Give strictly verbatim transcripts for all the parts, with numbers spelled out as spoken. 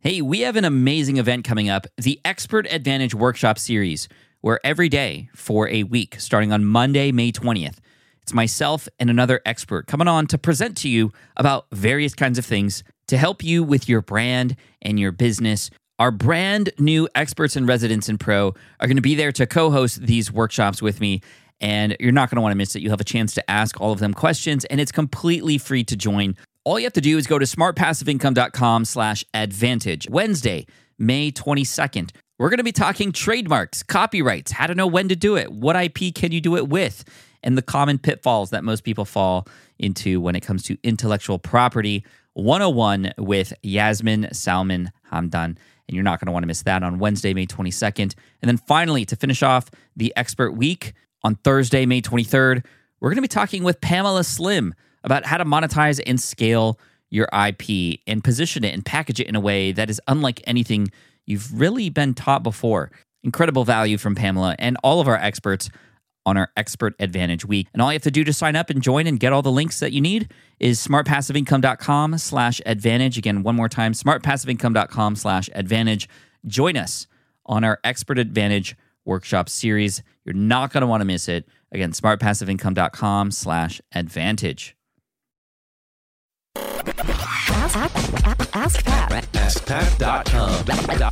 Hey, we have an amazing event coming up, the Expert Advantage Workshop Series, where every day for a week, starting on Monday, May twentieth, it's myself and another expert coming on to present to you about various kinds of things to help you with your brand and your business. Our brand new experts and residents in Pro are going to be there to co-host these workshops with me, and you're not going to want to miss it. You'll have a chance to ask all of them questions, and it's completely free to join. All you have to do is go to smartpassiveincome.com slash advantage. Wednesday, May twenty-second. We're going to be talking trademarks, copyrights, how to know when to do it, what I P can you do it with, and the common pitfalls that most people fall into when it comes to intellectual property one oh one with Yasmin Salman Hamdan. And you're not going to want to miss that on Wednesday, May twenty-second. And then finally, to finish off the Expert Week, on Thursday, May twenty-third, we're going to be talking with Pamela Slim about how to monetize and scale your I P and position it and package it in a way that is unlike anything you've really been taught before. Incredible value from Pamela and all of our experts on our Expert Advantage Week. And all you have to do to sign up and join and get all the links that you need is smartpassiveincome.com slash advantage. Again, one more time, smartpassiveincome.com slash advantage. Join us on our Expert Advantage Workshop Series. You're not going to want to miss it. Again, smartpassiveincome.com slash advantage. Ask, ask, ask Pat. ask pat dot com.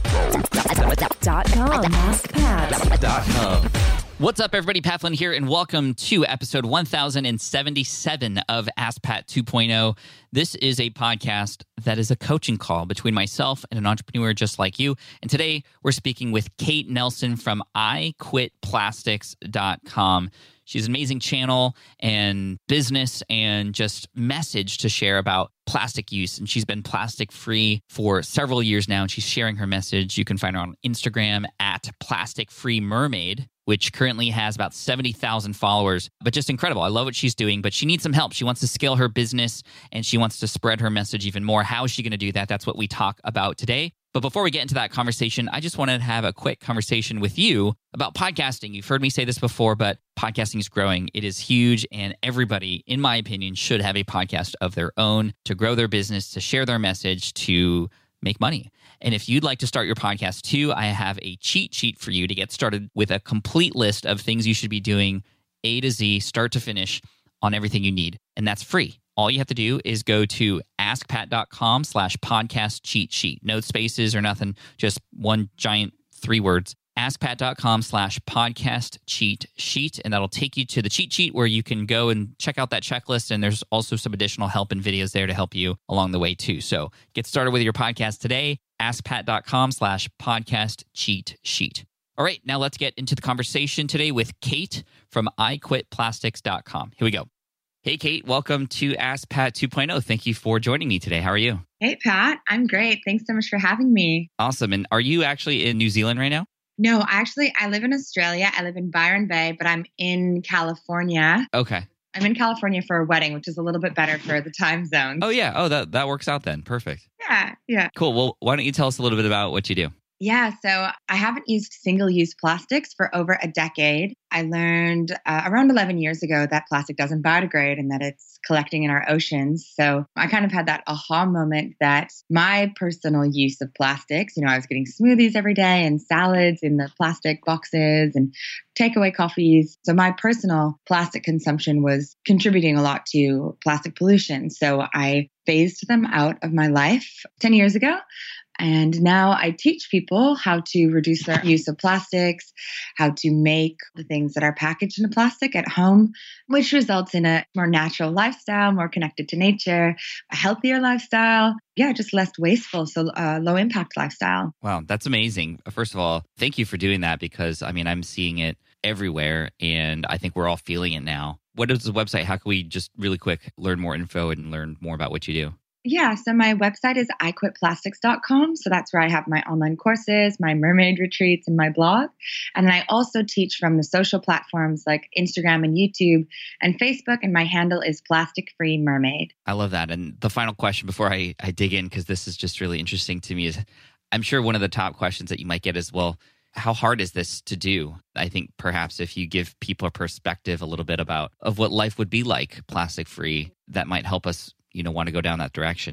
Dot com. ask pat Dot com. What's up, everybody? Pat Flynn here, and welcome to episode one thousand seventy-seven of Ask Pat two point oh. This is a podcast that is a coaching call between myself and an entrepreneur just like you. And today, we're speaking with Kate Nelson from I quit plastics dot com. She's an amazing channel and business and just message to share about plastic use. And she's been plastic free for several years now, and she's sharing her message. You can find her on Instagram at Plastic Free Mermaid, which currently has about seventy thousand followers, but just incredible. I love what she's doing, but she needs some help. She wants to scale her business, and she wants to spread her message even more. How is she going to do that? That's what we talk about today. But before we get into that conversation, I just wanted to have a quick conversation with you about podcasting. You've heard me say this before, but podcasting is growing. It is huge, and everybody, in my opinion, should have a podcast of their own to grow their business, to share their message, to make money. And if you'd like to start your podcast too, I have a cheat sheet for you to get started with a complete list of things you should be doing A to Z, start to finish, on everything you need. And that's free. All you have to do is go to askpat.com slash podcast cheat sheet. No spaces or nothing, just one giant three words. askpat.com slash podcast cheat sheet. And that'll take you to the cheat sheet where you can go and check out that checklist. And there's also some additional help and videos there to help you along the way too. So get started with your podcast today. askpat.com slash podcast cheat sheet. All right, now let's get into the conversation today with Kate from I quit plastics dot com. Here we go. Hey, Kate, welcome to Ask Pat two point oh. Thank you for joining me today. How are you? Hey, Pat. I'm great. Thanks so much for having me. Awesome. And are you actually in New Zealand right now? No, actually, I live in Australia. I live in Byron Bay, but I'm in California. Okay. I'm in California for a wedding, which is a little bit better for the time zones. Oh, yeah. Oh, that, that works out then. Perfect. Yeah, yeah. Cool. Well, why don't you tell us a little bit about what you do? Yeah, so I haven't used single-use plastics for over a decade. I learned uh, around eleven years ago that plastic doesn't biodegrade and that it's collecting in our oceans. So I kind of had that aha moment that my personal use of plastics, you know, I was getting smoothies every day and salads in the plastic boxes and takeaway coffees. So my personal plastic consumption was contributing a lot to plastic pollution. So I phased them out of my life ten years ago. And now I teach people how to reduce their use of plastics, how to make the things that are packaged in plastic at home, which results in a more natural lifestyle, more connected to nature, a healthier lifestyle. Yeah, just less wasteful. So uh, low impact lifestyle. Wow, that's amazing. First of all, thank you for doing that because, I mean, I'm seeing it everywhere and I think we're all feeling it now. What is the website? How can we just really quick learn more info and learn more about what you do? Yeah, so my website is I quit plastics dot com. So that's where I have my online courses, my mermaid retreats, and my blog. And then I also teach from the social platforms like Instagram and YouTube and Facebook. And my handle is Plastic Free Mermaid. I love that. And the final question before I, I dig in, because this is just really interesting to me, is I'm sure one of the top questions that you might get is, well, how hard is this to do? I think perhaps if you give people a perspective a little bit about of what life would be like plastic free, that might help us, you know, want to go down that direction.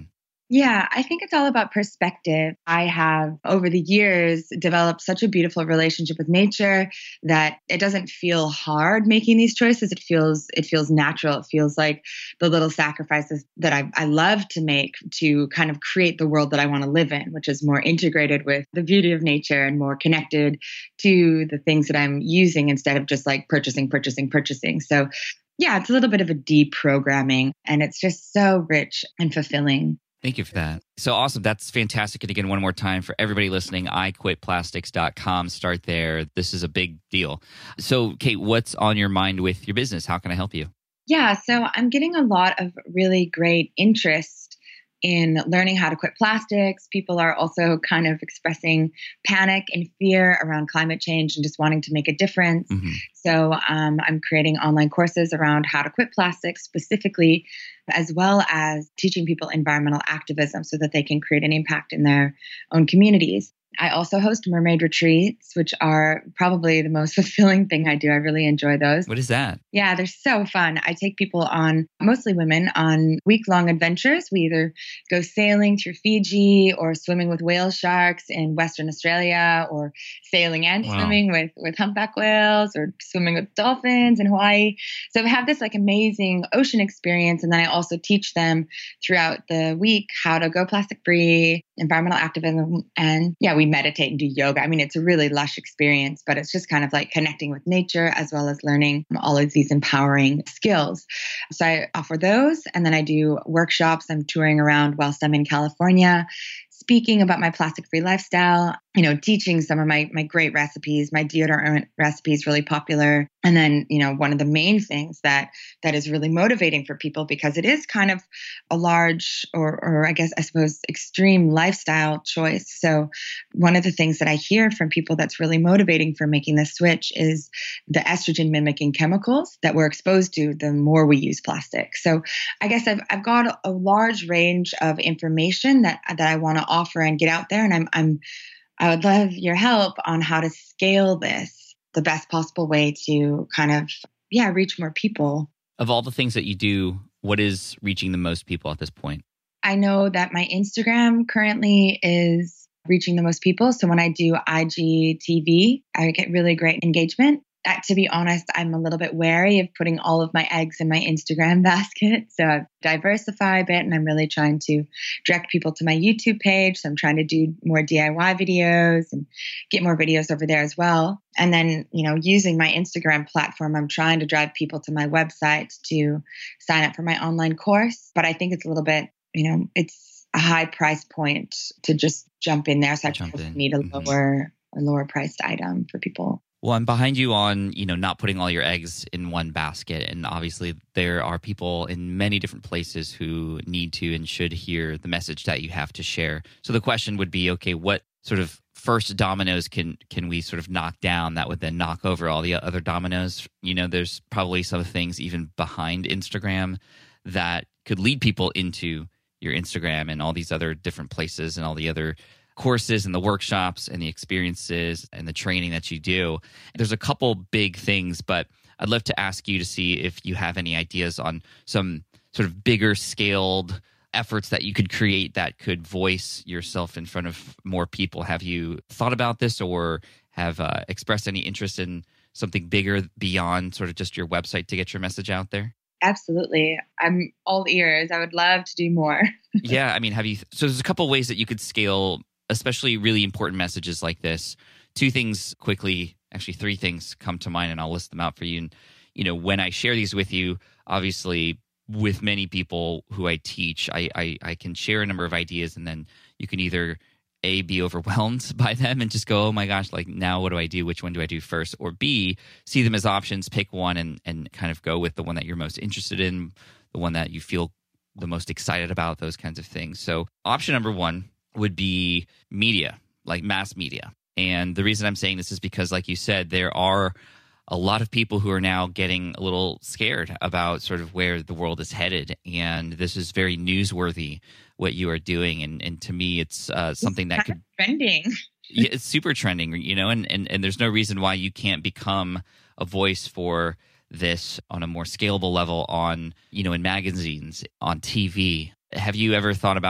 Yeah, I think it's all about perspective. I have, over the years, developed such a beautiful relationship with nature that it doesn't feel hard making these choices. It feels it feels natural. It feels like the little sacrifices that I, I love to make to kind of create the world that I want to live in, which is more integrated with the beauty of nature and more connected to the things that I'm using instead of just like purchasing, purchasing, purchasing. So yeah, it's a little bit of a deprogramming, and it's just so rich and fulfilling. Thank you for that. So awesome. That's fantastic. And again, one more time for everybody listening, I quit plastics dot com. Start there. This is a big deal. So, Kate, what's on your mind with your business? How can I help you? Yeah, so I'm getting a lot of really great interest in learning how to quit plastics. People are also kind of expressing panic and fear around climate change and just wanting to make a difference. Mm-hmm. So um, I'm creating online courses around how to quit plastics specifically, as well as teaching people environmental activism so that they can create an impact in their own communities. I also host mermaid retreats, which are probably the most fulfilling thing I do. I really enjoy those. What is that? Yeah, they're so fun. I take people on, mostly women, on week-long adventures. We either go sailing through Fiji or swimming with whale sharks in Western Australia, or sailing and wow. swimming with, with humpback whales, or swimming with dolphins in Hawaii. So I have this like amazing ocean experience. And then I also teach them throughout the week how to go plastic-free, environmental activism, and yeah, we meditate and do yoga. I mean, it's a really lush experience, but it's just kind of like connecting with nature as well as learning all of these empowering skills. So I offer those, and then I do workshops. I'm touring around whilst I'm in California, speaking about my plastic-free lifestyle, you know, teaching some of my my great recipes. My deodorant recipe is really popular. And then, you know, one of the main things that that is really motivating for people, because it is kind of a large or, or I guess, I suppose, extreme lifestyle choice. So one of the things that I hear from people that's really motivating for making this switch is the estrogen mimicking chemicals that we're exposed to the more we use plastic. So I guess I've I've got a large range of information that that I want to offer and get out there. And I'm I'm I would love your help on how to scale this the best possible way to kind of, yeah, reach more people. Of all the things that you do, what is reaching the most people at this point? I know that my Instagram currently is reaching the most people. So when I do I G T V, I get really great engagement. Uh, to be honest, I'm a little bit wary of putting all of my eggs in my Instagram basket. So I diversify a bit, and I'm really trying to direct people to my YouTube page. So I'm trying to do more D I Y videos and get more videos over there as well. And then, you know, using my Instagram platform, I'm trying to drive people to my website to sign up for my online course. But I think it's a little bit, you know, it's a high price point to just jump in there. So I need a mm-hmm. lower, a lower priced item for people. Well, I'm behind you on, you know, not putting all your eggs in one basket. And obviously there are people in many different places who need to and should hear the message that you have to share. So the question would be, okay, what sort of first dominoes can can we sort of knock down that would then knock over all the other dominoes? You know, there's probably some things even behind Instagram that could lead people into your Instagram and all these other different places and all the other courses and the workshops and the experiences and the training that you do. There's a couple big things, but I'd love to ask you to see if you have any ideas on some sort of bigger scaled efforts that you could create that could voice yourself in front of more people. Have you thought about this, or have uh, expressed any interest in something bigger beyond sort of just your website to get your message out there? Absolutely. I'm all ears. I would love to do more. Yeah. I mean, have you, so there's a couple ways that you could scale, especially really important messages like this. Two things quickly, actually three things come to mind, and I'll list them out for you. And, you know, when I share these with you, obviously with many people who I teach, I, I, I can share a number of ideas, and then you can either A, be overwhelmed by them and just go, oh my gosh, like now what do I do? Which one do I do first? Or B, see them as options, pick one and, and kind of go with the one that you're most interested in, the one that you feel the most excited about, those kinds of things. So option number one would be media, like mass media. And the reason I'm saying this is because, like you said, there are a lot of people who are now getting a little scared about sort of where the world is headed. And this is very newsworthy, what you are doing. And, and to me, it's uh, something that could... trending. Yeah, it's super trending, you know, and, and, and there's no reason why you can't become a voice for this on a more scalable level on, you know, in magazines, on T V. Have you ever thought about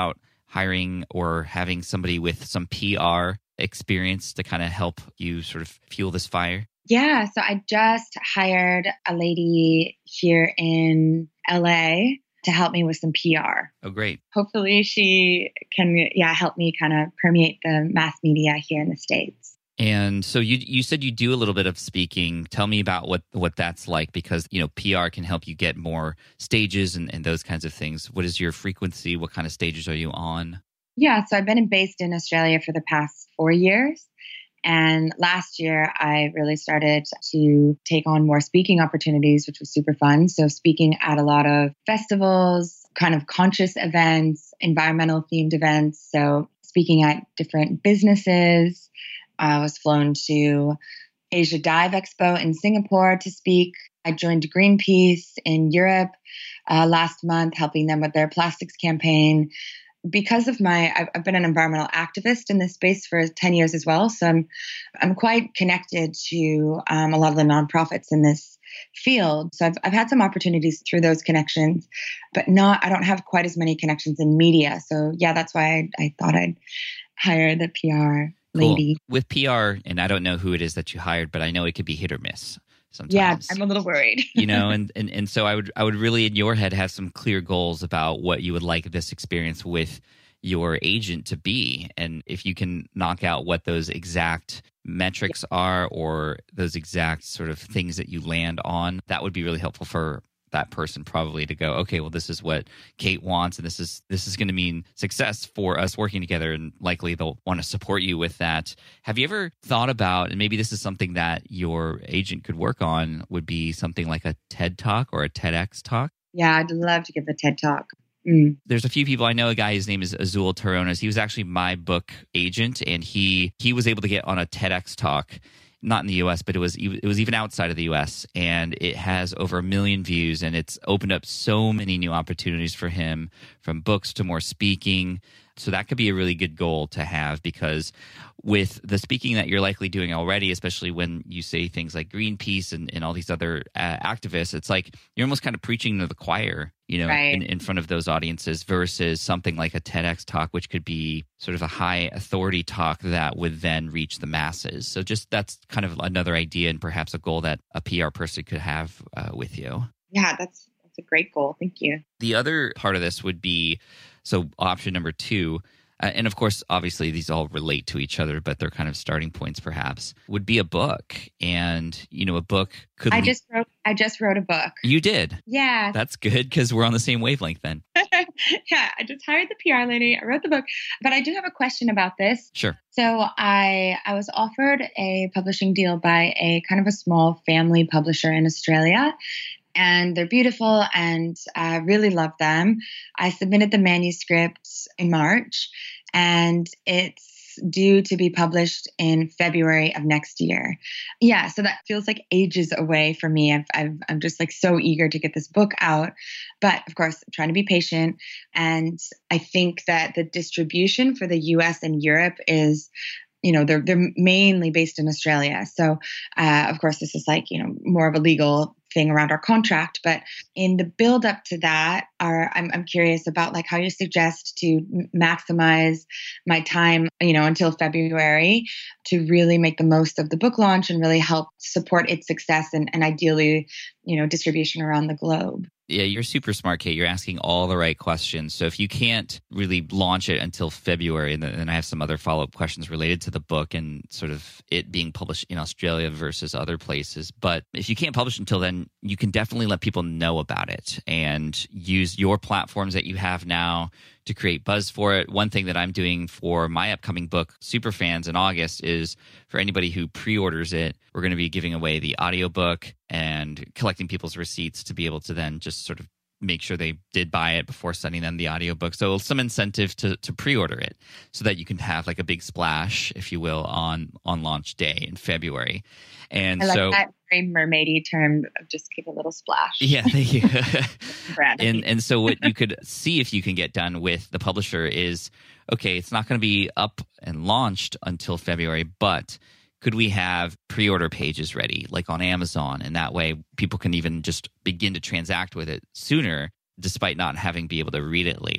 hiring or having somebody with some P R experience to kind of help you sort of fuel this fire? Yeah, so I just hired a lady here in L A to help me with some P R. Oh, great. Hopefully she can, yeah, help me kind of permeate the mass media here in the States. And so you you said you do a little bit of speaking. Tell me about what, what that's like, because, you know, P R can help you get more stages and, and those kinds of things. What is your frequency? What kind of stages are you on? Yeah, so I've been based in Australia for the past four years. And last year, I really started to take on more speaking opportunities, which was super fun. So speaking at a lot of festivals, kind of conscious events, environmental themed events. So speaking at different businesses. I was flown to Asia Dive Expo in Singapore to speak. I joined Greenpeace in Europe uh, last month, helping them with their plastics campaign. Because of my, I've, I've been an environmental activist in this space for ten years as well. So I'm, I'm quite connected to um, a lot of the nonprofits in this field. So I've, I've had some opportunities through those connections, but not, I don't have quite as many connections in media. So yeah, that's why I, I thought I'd hire the P R lady. Cool. With P R, and I don't know who it is that you hired, but I know it could be hit or miss. Sometimes. Yeah, I'm a little worried. you know, and, and and so I would I would really in your head have some clear goals about what you would like this experience with your agent to be. And if you can knock out what those exact metrics are or those exact sort of things that you land on, that would be really helpful for that person probably to go, okay, well, this is what Kate wants, and this is this is going to mean success for us working together, and likely they'll want to support you with that. Have you ever thought about, and maybe this is something that your agent could work on, would be something like a TED Talk or a TEDx Talk? Yeah, I'd love to give a TED Talk. Mm. There's a few people. I know a guy, his name is Azul Taronas. He was actually my book agent, and he he was able to get on a TEDx Talk. Not in the U S, but it was it was even outside of the U S, and it has over a million views, and it's opened up so many new opportunities for him, from books to more speaking. So that could be a really good goal to have, because with the speaking that you're likely doing already, especially when you say things like Greenpeace and, and all these other uh, activists, it's like you're almost kind of preaching to the choir, you know, right. in, in front of those audiences, versus something like a TEDx Talk, which could be sort of a high authority talk that would then reach the masses. So just that's kind of another idea and perhaps a goal that a P R person could have uh, with you. Yeah, that's that's a great goal. Thank you. The other part of this would be, so option number two, uh, and of course, obviously, these all relate to each other, but they're kind of starting points, perhaps, would be a book. And, you know, a book could... I le- just wrote I just wrote a book. You did? Yeah. That's good, because we're on the same wavelength then. Yeah, I just hired the P R lady. I wrote the book. But I do have a question about this. Sure. So I I was offered a publishing deal by a kind of a small family publisher in Australia. And they're beautiful, and I really love them. I submitted the manuscript in March, and it's due to be published in February of next year. Yeah, so that feels like ages away for me. I've, I've, I'm just like so eager to get this book out. But of course, I'm trying to be patient. And I think that the distribution for the U S and Europe is, you know, they're they're mainly based in Australia. So, uh, of course, this is like, you know, more of a legal thing around our contract. But in the build up to that, are I'm I'm curious about like how you suggest to maximize my time, you know, until February to really make the most of the book launch and really help support its success and, and ideally, you know, distribution around the globe. Yeah, you're super smart, Kate. You're asking all the right questions. So if you can't really launch it until February, and then I have some other follow-up questions related to the book and sort of it being published in Australia versus other places. But if you can't publish until then, you can definitely let people know about it and use your platforms that you have now to create buzz for it. One thing that I'm doing for my upcoming book, Superfans, in August, is for anybody who pre-orders it, we're going to be giving away the audiobook and collecting people's receipts to be able to then just sort of make sure they did buy it before sending them the audiobook. So some incentive to to pre-order it so that you can have like a big splash, if you will, on on launch day in February. And I like so that very mermaidy term of just give a little splash. Yeah, thank you. Branding. and and so what you could see if you can get done with the publisher is, okay, it's not going to be up and launched until February, but could we have pre-order pages ready, like on Amazon? And that way people can even just begin to transact with it sooner, despite not having be able to read it later.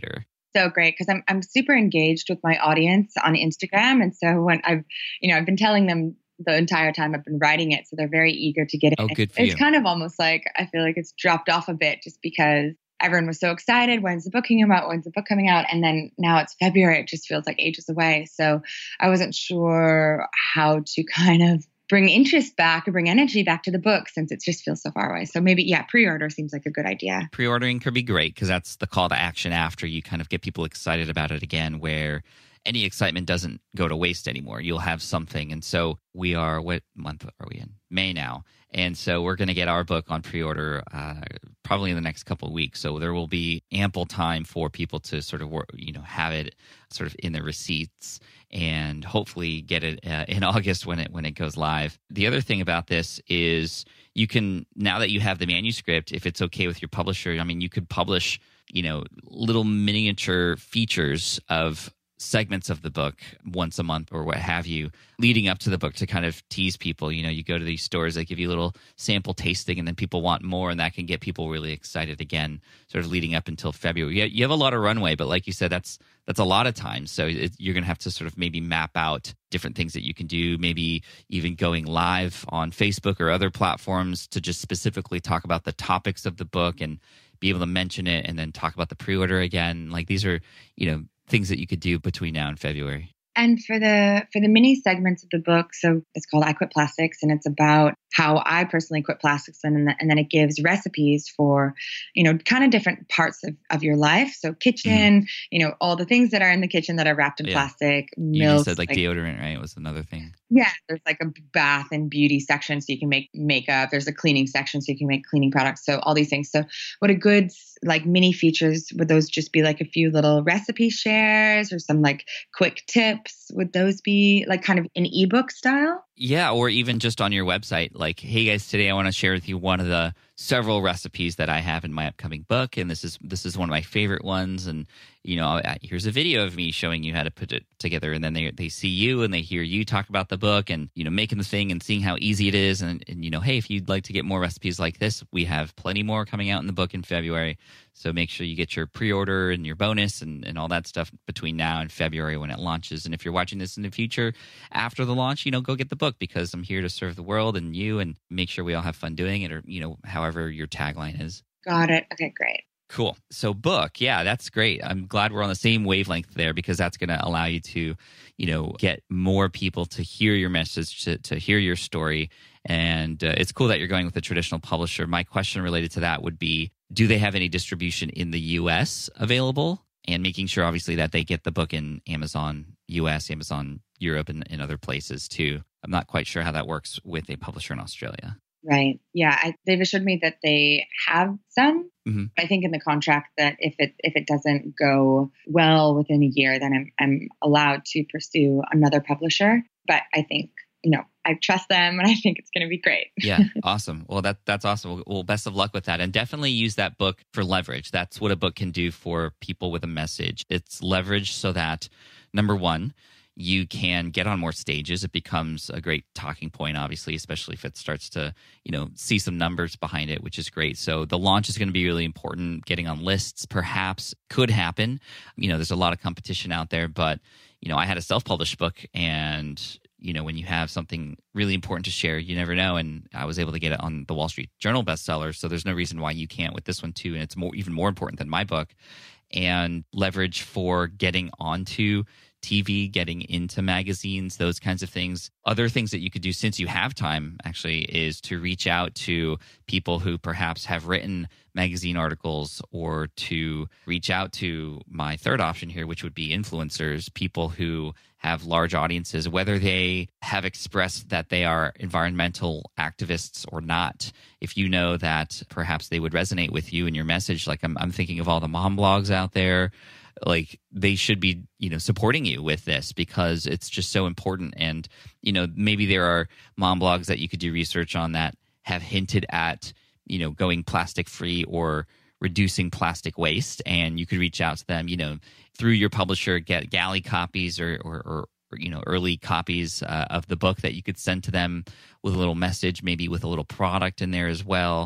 So great because I'm I'm super engaged with my audience on Instagram, and so when I've you know I've been telling them the entire time I've been writing it, so they're very eager to get it. Oh, good for it's you. kind of almost like I feel like it's dropped off a bit just because everyone was so excited. When's the book coming out? When's the book coming out? And then now it's February. It just feels like ages away. So I wasn't sure how to kind of bring interest back or bring energy back to the book since it just feels so far away. So maybe, yeah, pre-order seems like a good idea. Pre-ordering could be great because that's the call to action after you kind of get people excited about it again, where any excitement doesn't go to waste anymore. You'll have something. And so we are, what month are we in? May now. And so we're going to get our book on pre-order uh, probably in the next couple of weeks. So there will be ample time for people to sort of, work, you know, have it sort of in their receipts and hopefully get it uh, in August when it when it goes live. The other thing about this is you can, now that you have the manuscript, if it's okay with your publisher, I mean, you could publish, you know, little miniature features of segments of the book once a month or what have you, leading up to the book to kind of tease people. You know, you go to these stores, they give you a little sample tasting, and then people want more, and that can get people really excited again, sort of leading up until February. You have a lot of runway, but like you said, that's that's a lot of time. So it, you're going to have to sort of maybe map out different things that you can do, maybe even going live on Facebook or other platforms to just specifically talk about the topics of the book and be able to mention it and then talk about the pre-order again. Like these are, you know, things that you could do between now and February. And for the for the mini segments of the book, so it's called I Quit Plastics, and it's about how I personally quit plastics, and, then- and then it gives recipes for, you know, kind of different parts of, of your life. So kitchen, you know, all the things that are in the kitchen that are wrapped in Yeah. plastic. You Milk, just said like, deodorant, right? Was another thing. Yeah, there's like a bath and beauty section so you can make makeup. There's a cleaning section so you can make cleaning products. So all these things. So what a good like mini features, would those just be like a few little recipe shares or some like quick tips? Would those be like kind of an ebook style? Yeah, or even just on your website, like, hey guys, today I want to share with you one of the several recipes that I have in my upcoming book, and this is this is one of my favorite ones. And you know, I- here's a video of me showing you how to put it together, and then they they see you and they hear you talk about the book, and you know, making the thing and seeing how easy it is, and and you know, hey, if you'd like to get more recipes like this, we have plenty more coming out in the book in February. So make sure you get your pre-order and your bonus and, and all that stuff between now and February when it launches. And if you're watching this in the future after the launch, you know, go get the book because I'm here to serve the world and you, and make sure we all have fun doing it, or, you know, however your tagline is. Got it. Okay, great. Cool. So book, yeah, that's great. I'm glad we're on the same wavelength there because that's going to allow you to, you know, get more people to hear your message, to, to hear your story. And uh, it's cool that you're going with a traditional publisher. My question related to that would be, do they have any distribution in the U S available? And making sure, obviously, that they get the book in Amazon U S, Amazon Europe, and, and other places too. I'm not quite sure how that works with a publisher in Australia. Right. Yeah. I, they've assured me that they have some. Mm-hmm. I think in the contract that if it if it doesn't go well within a year, then I'm I'm allowed to pursue another publisher. But I think, you know, I trust them and I think it's going to be great. Yeah, awesome. Well, that that's awesome. Well, best of luck with that. And definitely use that book for leverage. That's what a book can do for people with a message. It's leverage so that, number one, you can get on more stages. It becomes a great talking point, obviously, especially if it starts to, you know, see some numbers behind it, which is great. So the launch is going to be really important. Getting on lists perhaps could happen. You know, there's a lot of competition out there, but, you know, I had a self-published book, and, you know, when you have something really important to share, you never know. And I was able to get it on the Wall Street Journal bestseller. So there's no reason why you can't with this one too. And it's more, even more important than my book. And leverage for getting onto T V, getting into magazines, those kinds of things. Other things that you could do since you have time, actually, is to reach out to people who perhaps have written magazine articles, or to reach out to my third option here, which would be influencers, people who have large audiences, whether they have expressed that they are environmental activists or not. If you know that perhaps they would resonate with you and your message, like I'm, I'm thinking of all the mom blogs out there, like they should be, you know, supporting you with this because it's just so important. And, you know, maybe there are mom blogs that you could do research on that have hinted at, you know, going plastic free or reducing plastic waste. And you could reach out to them, you know, through your publisher, get galley copies or, or, or or, you know, early copies uh, of the book that you could send to them with a little message, maybe with a little product in there as well.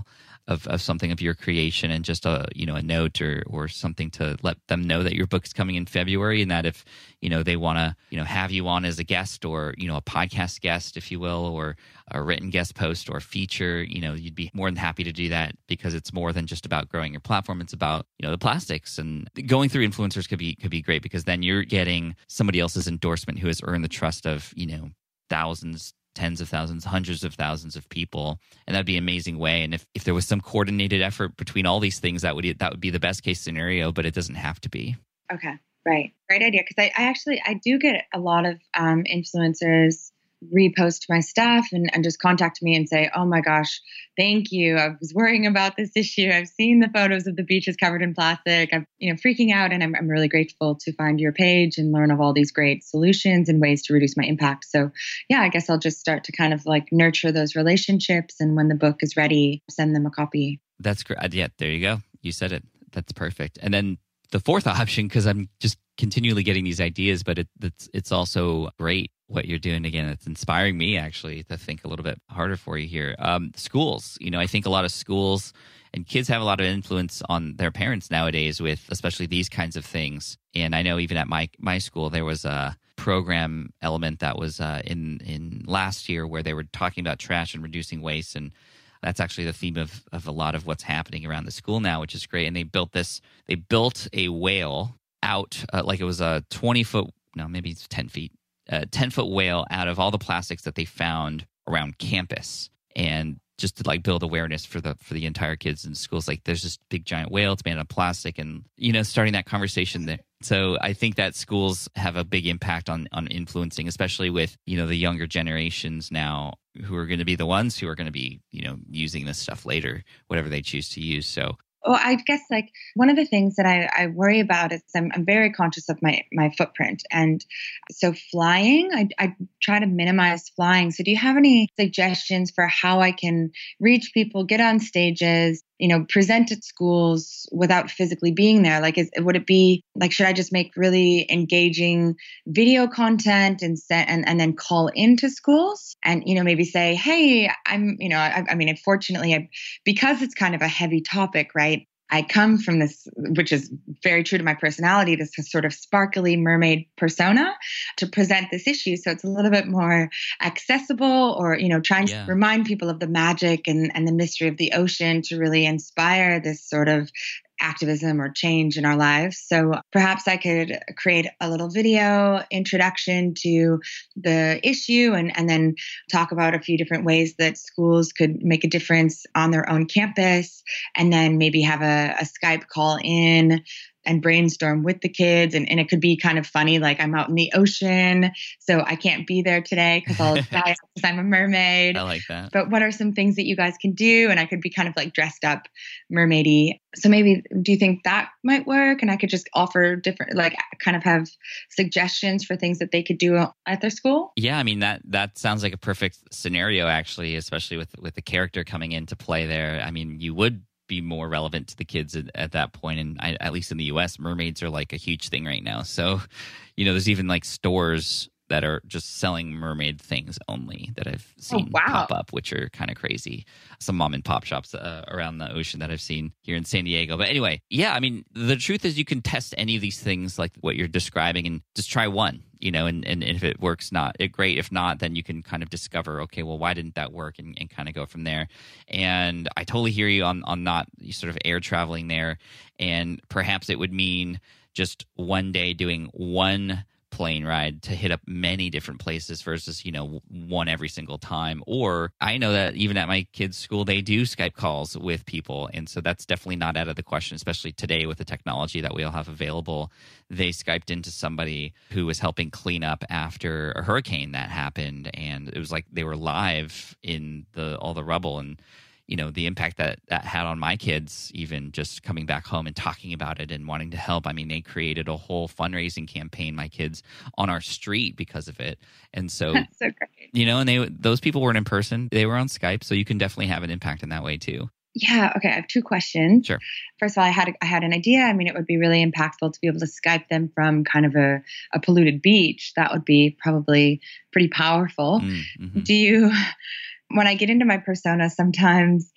of, of something of your creation and just a, you know, a note or, or something to let them know that your book's coming in February, and that if, you know, they want to, you know, have you on as a guest or, you know, a podcast guest, if you will, or a written guest post or feature, you know, you'd be more than happy to do that, because it's more than just about growing your platform. It's about, you know, the plastics, and going through influencers could be, could be great, because then you're getting somebody else's endorsement who has earned the trust of, you know, thousands, tens of thousands, hundreds of thousands of people. And that'd be an amazing way. And if, if there was some coordinated effort between all these things, that would, that would be the best case scenario, but it doesn't have to be. Okay. Right. Great idea. Because I, I actually, I do get a lot of um, influencers repost my stuff and, and just contact me and say, oh my gosh, thank you. I was worrying about this issue. I've seen the photos of the beaches covered in plastic. I'm, you know, freaking out, and I'm, I'm really grateful to find your page and learn of all these great solutions and ways to reduce my impact. So yeah, I guess I'll just start to kind of like nurture those relationships. And when the book is ready, send them a copy. That's great. Yeah, there you go. You said it. That's perfect. And then the fourth option, because I'm just continually getting these ideas, but it, it's it's also great what you're doing. Again, it's inspiring me actually to think a little bit harder for you here. Um, schools, you know, I think a lot of schools and kids have a lot of influence on their parents nowadays with especially these kinds of things. And I know even at my my school, there was a program element that was uh, in in last year where they were talking about trash and reducing waste, and that's actually the theme of, of a lot of what's happening around the school now, which is great. And they built this, they built a whale out, uh, like it was a twenty foot, no, maybe it's ten feet, a ten foot whale out of all the plastics that they found around campus. And just to like build awareness for the for the entire kids in schools, like there's this big giant whale, it's made out of plastic, and, you know, starting that conversation there. So I think that schools have a big impact on on influencing, especially with, you know, the younger generations now, who are going to be the ones who are going to be, you know, using this stuff later, whatever they choose to use. So Well, I guess like one of the things that I, I worry about is I'm, I'm very conscious of my, my footprint. And so flying, I, I try to minimize flying. So do you have any suggestions for how I can reach people, get on stages, you know, present at schools without physically being there? Like, is, would it be like, should I just make really engaging video content and set, and, and then call into schools and, you know, maybe say, hey, I'm, you know, I, I mean, unfortunately, I, because it's kind of a heavy topic, right? I come from this, which is very true to my personality, this sort of sparkly mermaid persona to present this issue. So it's a little bit more accessible, or, you know, trying yeah. to remind people of the magic and, and the mystery of the ocean to really inspire this sort of activism or change in our lives. So perhaps I could create a little video introduction to the issue and, and then talk about a few different ways that schools could make a difference on their own campus, and then maybe have a, a Skype call in and brainstorm with the kids. And, and it could be kind of funny, like I'm out in the ocean, so I can't be there today because I'll die because I'm a mermaid. I like that. But what are some things that you guys can do? And I could be kind of like dressed up mermaidy. So maybe, do you think that might work? And I could just offer different, like kind of have suggestions for things that they could do at their school? Yeah, I mean, that that sounds like a perfect scenario, actually, especially with, with the character coming into play there. I mean, you would be more relevant to the kids at, at that point. And I, at least in the U S, mermaids are like a huge thing right now. So, you know, there's even like stores that are just selling mermaid things only that I've seen oh, wow. pop up, which are kind of crazy. Some mom and pop shops uh, around the ocean that I've seen here in San Diego. But anyway, yeah, I mean, the truth is you can test any of these things like what you're describing and just try one, you know, and, and if it works, not it great. If not, then you can kind of discover, okay, well, why didn't that work? And, and kind of go from there. And I totally hear you on, on not sort of air traveling there. And perhaps it would mean just one day doing one plane ride to hit up many different places versus, you know, one every single time. Or I know that even at my kids' school, they do Skype calls with people. And so that's definitely not out of the question, especially today with the technology that we all have available. They Skyped into somebody who was helping clean up after a hurricane that happened. And it was like they were live in the all the rubble. And you know, the impact that that had on my kids, even just coming back home and talking about it and wanting to help. I mean, they created a whole fundraising campaign, my kids, on our street because of it. And so, that's so great. You know, and they those people weren't in person. They were on Skype. So you can definitely have an impact in that way too. Yeah. Okay. I have two questions. Sure. First of all, I had, a, I had an idea. I mean, it would be really impactful to be able to Skype them from kind of a, a polluted beach. That would be probably pretty powerful. Mm-hmm. Do you... When I get into my persona, sometimes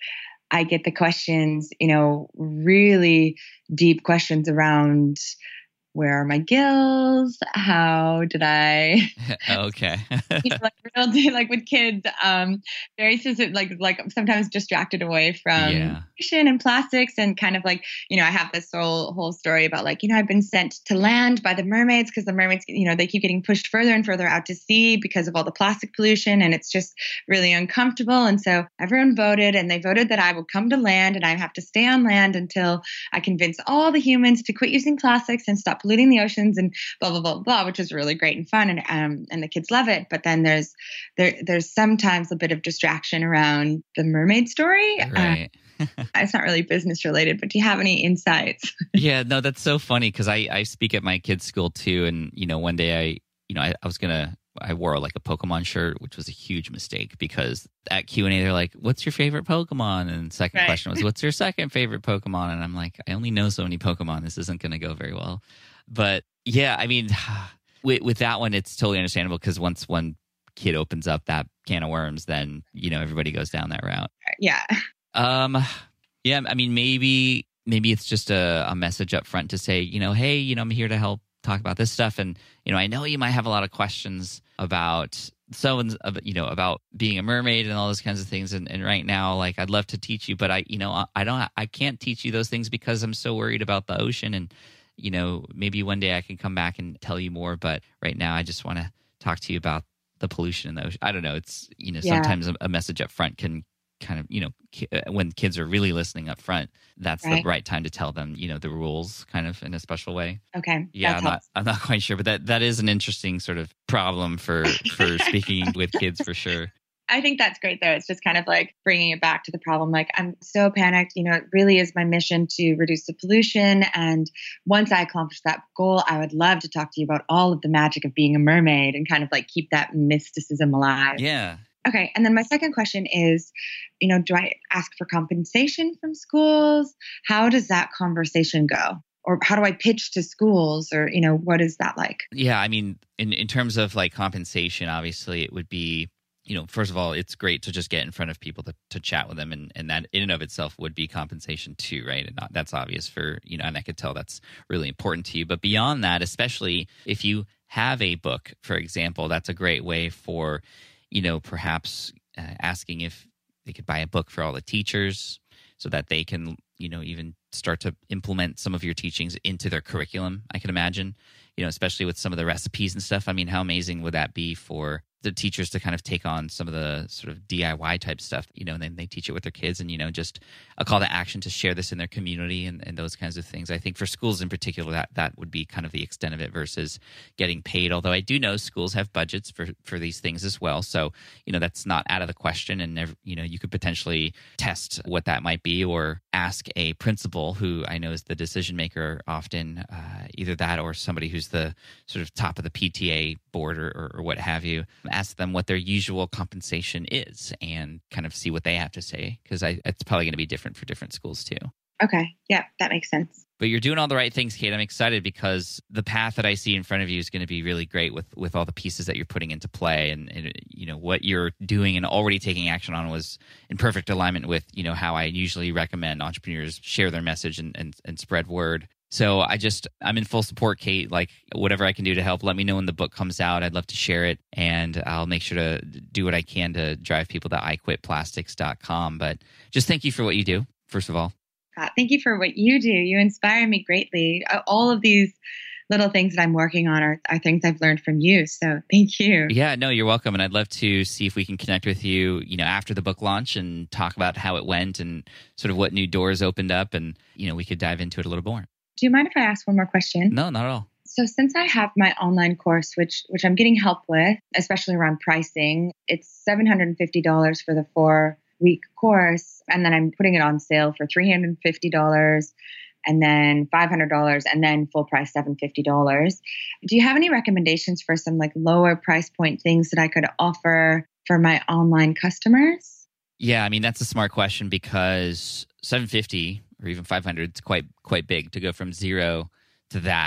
I get the questions, you know, really deep questions around where are my gills? How did I? Okay. You know, like real, like with kids, um, very specific, like like sometimes distracted away from Yeah. fashion and plastics, and kind of like, you know, I have this whole whole story about like, you know, I've been sent to land by the mermaids because the mermaids, you know, they keep getting pushed further and further out to sea because of all the plastic pollution, and it's just really uncomfortable. And so everyone voted, and they voted that I would come to land, and I have to stay on land until I convince all the humans to quit using plastics and stop polluting the oceans and blah blah blah blah, which is really great and fun, and um and the kids love it. But then there's there there's sometimes a bit of distraction around the mermaid story. Right. Uh, it's not really business related, but do you have any insights? Yeah, no, that's so funny because I, I speak at my kids' school too. And, you know, one day I, you know, I, I was going to, I wore like a Pokemon shirt, which was a huge mistake because at Q and A, they're like, what's your favorite Pokemon? And the second Right. question was, what's your second favorite Pokemon? And I'm like, I only know so many Pokemon. This isn't going to go very well. But yeah, I mean, with, with that one, it's totally understandable because once one kid opens up that can of worms, then, you know, everybody goes down that route. Yeah. Um, yeah, I mean, maybe maybe it's just a, a message up front to say, you know, hey, you know, I'm here to help talk about this stuff, and you know, I know you might have a lot of questions about so and you know about being a mermaid and all those kinds of things, and, and right now, like, I'd love to teach you, but I, you know, I don't, I can't teach you those things because I'm so worried about the ocean, and you know, maybe one day I can come back and tell you more, but right now, I just want to talk to you about the pollution in the ocean. I don't know. It's, you know, Yeah. sometimes a, a message up front can kind of, you know, ki- uh, when kids are really listening up front, that's Right. the right time to tell them, you know, the rules kind of in a special way. Okay. Yeah, That I'm not, helps. I'm not quite sure, but that, that is an interesting sort of problem for, for speaking with kids for sure. I think that's great, though. It's just kind of like bringing it back to the problem. Like, I'm so panicked. You know, it really is my mission to reduce the pollution. And once I accomplish that goal, I would love to talk to you about all of the magic of being a mermaid and kind of like keep that mysticism alive. Yeah. Okay. And then my second question is, you know, do I ask for compensation from schools? How does that conversation go? Or how do I pitch to schools? Or, you know, what is that like? Yeah. I mean, in, in terms of like compensation, obviously it would be, you know, first of all, it's great to just get in front of people to, to chat with them. And, and that in and of itself would be compensation too, right? And not, that's obvious for, you know, and I could tell that's really important to you. But beyond that, especially if you have a book, for example, that's a great way for, you know, perhaps uh, asking if they could buy a book for all the teachers so that they can, you know, even start to implement some of your teachings into their curriculum, I can imagine, you know, especially with some of the recipes and stuff. I mean, how amazing would that be for the teachers to kind of take on some of the sort of D I Y type stuff, you know, and then they teach it with their kids, and, you know, just a call to action to share this in their community and, and those kinds of things. I think for schools in particular, that, that would be kind of the extent of it versus getting paid. Although I do know schools have budgets for, for these things as well. So, you know, that's not out of the question. And, never, you know, you could potentially test what that might be or ask a principal who I know is the decision maker often, uh, either that or somebody who's the sort of top of the P T A board or, or, or what have you. Ask them what their usual compensation is and kind of see what they have to say, because it's probably going to be different for different schools too. Okay. Yeah, that makes sense. But you're doing all the right things, Kate. I'm excited because the path that I see in front of you is going to be really great with, with all the pieces that you're putting into play. And, and, you know, what you're doing and already taking action on was in perfect alignment with, you know, how I usually recommend entrepreneurs share their message and, and, and spread word. So I just, I'm in full support, Kate. Like, whatever I can do to help, let me know when the book comes out. I'd love to share it, and I'll make sure to do what I can to drive people to I quit plastics dot com. But just thank you for what you do, first of all. God, thank you for what you do. You inspire me greatly. All of these little things that I'm working on are, are things I've learned from you. So thank you. Yeah, no, you're welcome. And I'd love to see if we can connect with you, you know, after the book launch and talk about how it went and sort of what new doors opened up. And, you know, we could dive into it a little more. Do you mind if I ask one more question? No, not at all. So since I have my online course, which which I'm getting help with, especially around pricing, it's seven hundred fifty dollars for the four-week course. And then I'm putting it on sale for three hundred fifty dollars and then five hundred dollars and then full price seven hundred fifty dollars. Do you have any recommendations for some like lower price point things that I could offer for my online customers? Yeah, I mean, that's a smart question because seven hundred fifty dollars or even five hundred dollars is quite quite big to go from zero to that.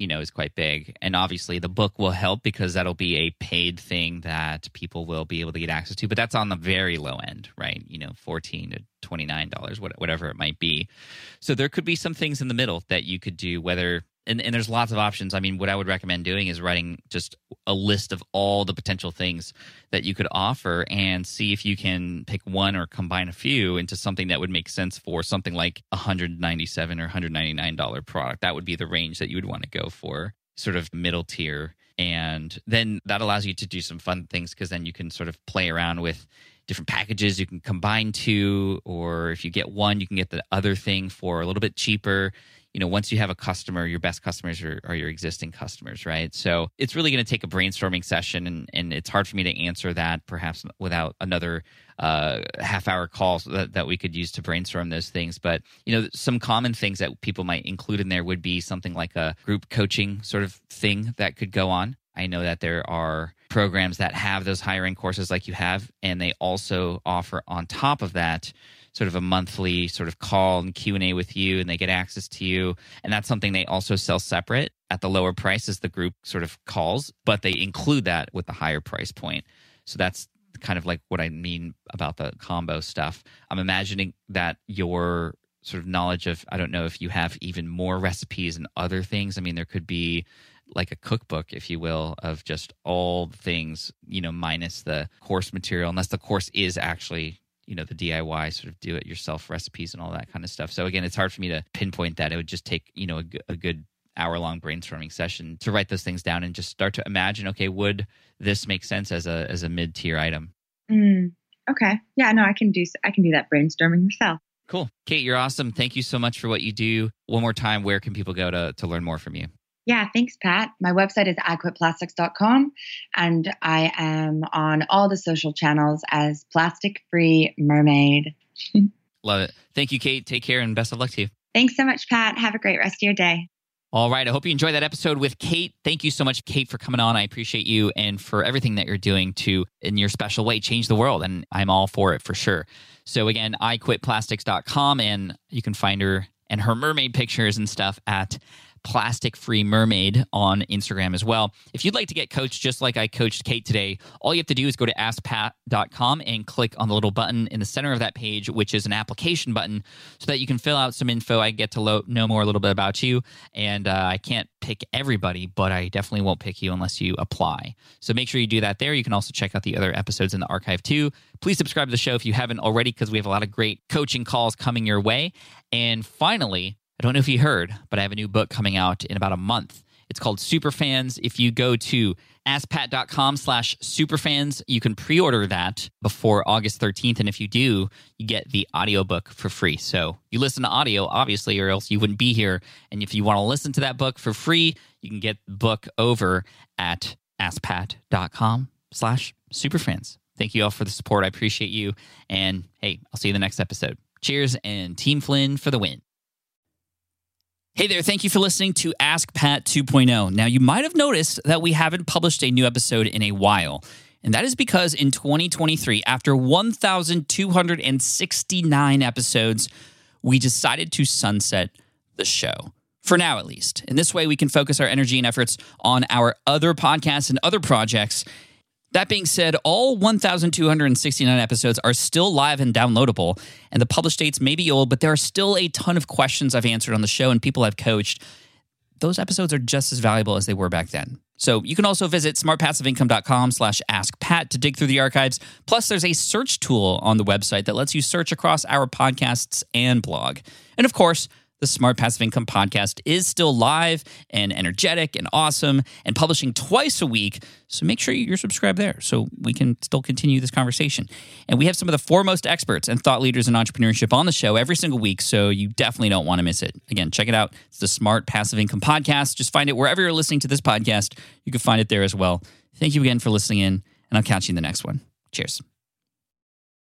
you know, is quite big. And obviously the book will help because that'll be a paid thing that people will be able to get access to. But that's on the very low end, right? You know, fourteen to twenty-nine dollars, whatever it might be. So there could be some things in the middle that you could do, whether And, and there's lots of options. I mean, what I would recommend doing is writing just a list of all the potential things that you could offer and see if you can pick one or combine a few into something that would make sense for something like a one hundred ninety-seven dollars or one hundred ninety-nine dollars product. That would be the range that you would want to go for, sort of middle tier. And then that allows you to do some fun things because then you can sort of play around with different packages you can combine two, or if you get one, you can get the other thing for a little bit cheaper. You know, once you have a customer, your best customers are, are your existing customers, right? So it's really going to take a brainstorming session, and, and it's hard for me to answer that perhaps without another uh, half-hour call that, that we could use to brainstorm those things. But, you know, some common things that people might include in there would be something like a group coaching sort of thing that could go on. I know that there are programs that have those hiring courses like you have, and they also offer on top of that sort of a monthly sort of call and Q and A with you, and they get access to you. And that's something they also sell separate at the lower price as the group sort of calls, but they include that with the higher price point. So that's kind of like what I mean about the combo stuff. I'm imagining that your sort of knowledge of, I don't know if you have even more recipes and other things. I mean, there could be like a cookbook, if you will, of just all the things, you know, minus the course material, unless the course is actually, you know, the D I Y sort of do it yourself recipes and all that kind of stuff. So again, it's hard for me to pinpoint that. It would just take, you know, a, a good hour long brainstorming session to write those things down and just start to imagine, okay, would this make sense as a, as a mid tier item? Mm, okay. Yeah, no, I can do, I can do that brainstorming myself. Cool. Kate, you're awesome. Thank you so much for what you do. One more time, where can people go to, to learn more from you? Yeah, thanks, Pat. My website is I quit plastics dot com, and I am on all the social channels as Plastic Free Mermaid. Love it. Thank you, Kate. Take care and best of luck to you. Thanks so much, Pat. Have a great rest of your day. All right. I hope you enjoyed that episode with Kate. Thank you so much, Kate, for coming on. I appreciate you and for everything that you're doing to, in your special way, change the world. And I'm all for it for sure. So again, I quit plastics dot com, and you can find her and her mermaid pictures and stuff at Plastic Free Mermaid on Instagram as well. If you'd like to get coached just like I coached Kate today, all you have to do is go to ask pat dot com and click on the little button in the center of that page, which is an application button, so that you can fill out some info. I get to lo- know more a little bit about you, and uh, I can't pick everybody, but I definitely won't pick you unless you apply. So make sure you do that there. You can also check out the other episodes in the archive too. Please subscribe to the show if you haven't already, because we have a lot of great coaching calls coming your way. And finally, I don't know if you heard, but I have a new book coming out in about a month. It's called Superfans. If you go to ask pat dot com slash superfans, you can pre-order that before August thirteenth. And if you do, you get the audiobook for free. So you listen to audio, obviously, or else you wouldn't be here. And if you want to listen to that book for free, you can get the book over at ask pat dot com slash superfans. Thank you all for the support. I appreciate you. And hey, I'll see you in the next episode. Cheers, and Team Flynn for the win. Hey there, thank you for listening to Ask Pat two point oh. Now, you might have noticed that we haven't published a new episode in a while, and that is because in twenty twenty-three, after one thousand two hundred sixty-nine episodes, we decided to sunset the show. For now, at least. In this way, we can focus our energy and efforts on our other podcasts and other projects. That being said, all one thousand two hundred sixty-nine episodes are still live and downloadable, and the published dates may be old, but there are still a ton of questions I've answered on the show and people I've coached. Those episodes are just as valuable as they were back then. So you can also visit smart passive income dot com slash ask pat to dig through the archives. Plus, there's a search tool on the website that lets you search across our podcasts and blog. And of course, the Smart Passive Income podcast is still live and energetic and awesome and publishing twice a week. So make sure you're subscribed there so we can still continue this conversation. And we have some of the foremost experts and thought leaders in entrepreneurship on the show every single week, so you definitely don't want to miss it. Again, check it out. It's the Smart Passive Income podcast. Just find it wherever you're listening to this podcast. You can find it there as well. Thank you again for listening in, and I'll catch you in the next one. Cheers.